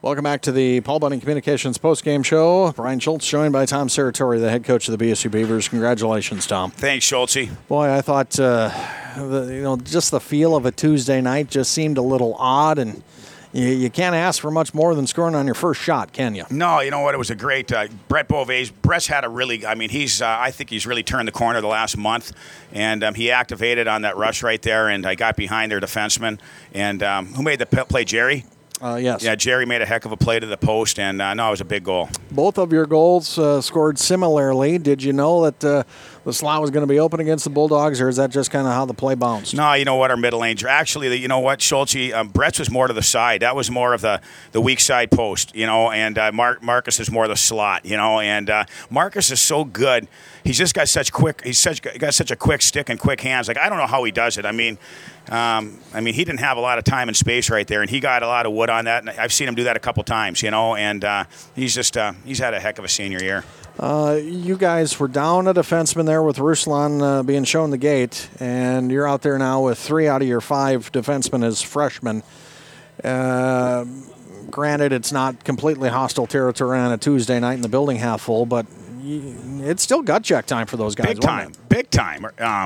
Welcome back to the Paul Bunning Communications postgame show. Brian Schultz joined by Tom Serratori, the head coach of the BSU Beavers. Congratulations, Tom. Thanks, Schultz. Boy, I thought just the feel of a Tuesday night just seemed a little odd, and you can't ask for much more than scoring on your first shot, can you? No, you know what? It was a great Brett Beauvais. Brett's had a really. I mean, I think he's really turned the corner the last month, and he activated on that rush right there, and I got behind their defenseman. And who made the play? Jerry. Yes. Yeah, Jerry made a heck of a play to the post, and no, it was a big goal. Both of your goals scored similarly. Did you know that the slot was going to be open against the Bulldogs, or is that just kind of how the play bounced? No, you know what? Our middle lane. Actually, you know what, Schultz? Brett's was more to the side. That was more of the weak side post, and Marcus is more the slot, and Marcus is so good. He's just got such a quick stick and quick hands. Like, I don't know how he does it. I mean, he didn't have a lot of time and space right there, and he got a lot of wood on that. And I've seen him do that a couple times, and he's had a heck of a senior year. You guys were down a defenseman there with Ruslan being shown the gate, and you're out there now with 3 out of your 5 defensemen as freshmen. Granted, it's not completely hostile territory on a Tuesday night and the building half full, but it's still gut check time for those guys. Big time.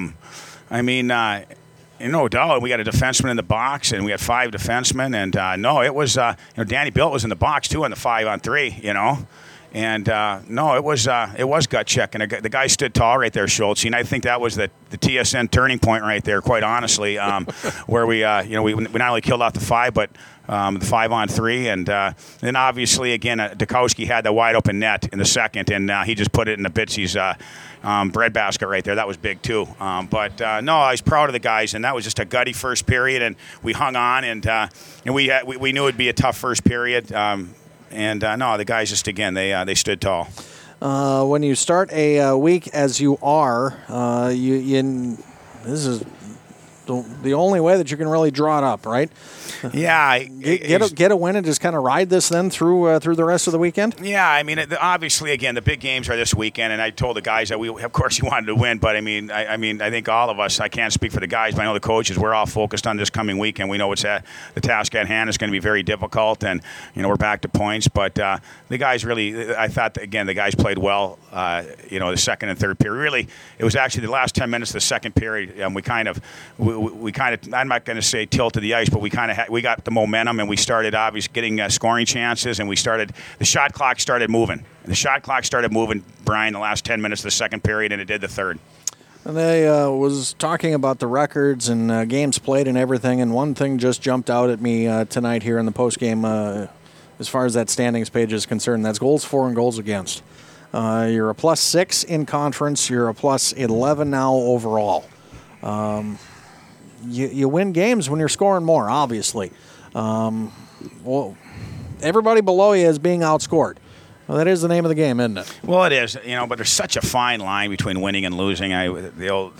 No doubt, we got a defenseman in the box, and we had 5 defensemen, and it was Danny Bilt was in the box too on the 5-on-3, and it was gut check, and the guy stood tall right there, Schultz, and I think that was the TSN turning point right there, quite honestly, where we not only killed off the 5, but the 5-on-3, and then obviously again Dukowski had the wide open net in the second, and he just put it in the Bitsy's breadbasket right there. That was big too. I was proud of the guys, and that was just a gutty first period, and we hung on, and we knew it'd be a tough first period. The guys just again they stood tall. When you start a week as you are, this is the only way that you can really draw it up, right? Yeah, get a win and just kind of ride this then through the rest of the weekend. Yeah, obviously, again, the big games are this weekend, and I told the guys that of course, you wanted to win, but I think all of us. I can't speak for the guys, but I know the coaches. We're all focused on this coming weekend. We know the task at hand is going to be very difficult, and we're back to points. But the guys really, I thought again, the guys played well. The second and third period. Really, it was actually the last 10 minutes of the second period. We kind of. I'm not going to say tilted the ice, but we got the momentum, and we started obviously getting scoring chances, and the shot clock started moving. Brian, the last 10 minutes of the second period, and it did the third. And they was talking about the records and games played and everything, and one thing just jumped out at me tonight here in the postgame as far as that standings page is concerned. That's goals for and goals against. You're a +6 in conference. You're a +11 now overall. You win games when you're scoring more, obviously. Everybody below you is being outscored. Well, that is the name of the game, isn't it? Well, it is, but there's such a fine line between winning and losing. The old,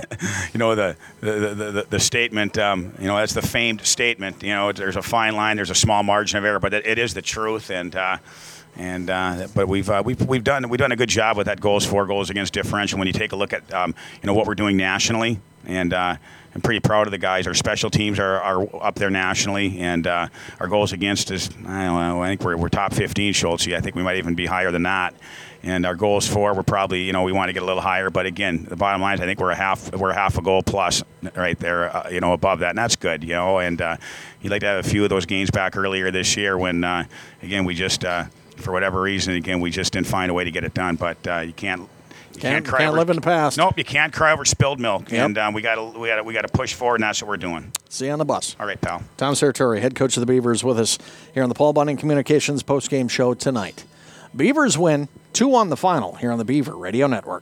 the statement, that's the famed statement. There's a fine line, there's a small margin of error, but it is the truth, but we've done a good job with that goals for, goals against differential. When you take a look at what we're doing nationally, and I'm pretty proud of the guys. Our special teams are up there nationally, and our goals against is I think we're top 15, Schultz. I think we might even be higher than that. And our goals for, we're probably we want to get a little higher. But again, the bottom line is I think we're half a goal plus right there, above that, and that's good. And you'd like to have a few of those games back earlier this year when again we just for whatever reason again we just didn't find a way to get it done. But you can't live in the past. Nope, you can't cry over spilled milk. Yep. And we got to push forward, and that's what we're doing. See you on the bus. All right, pal. Tom Serratori, head coach of the Beavers, with us here on the Paul Bunning Communications postgame show tonight. Beavers win 2-1 the final here on the Beaver Radio Network.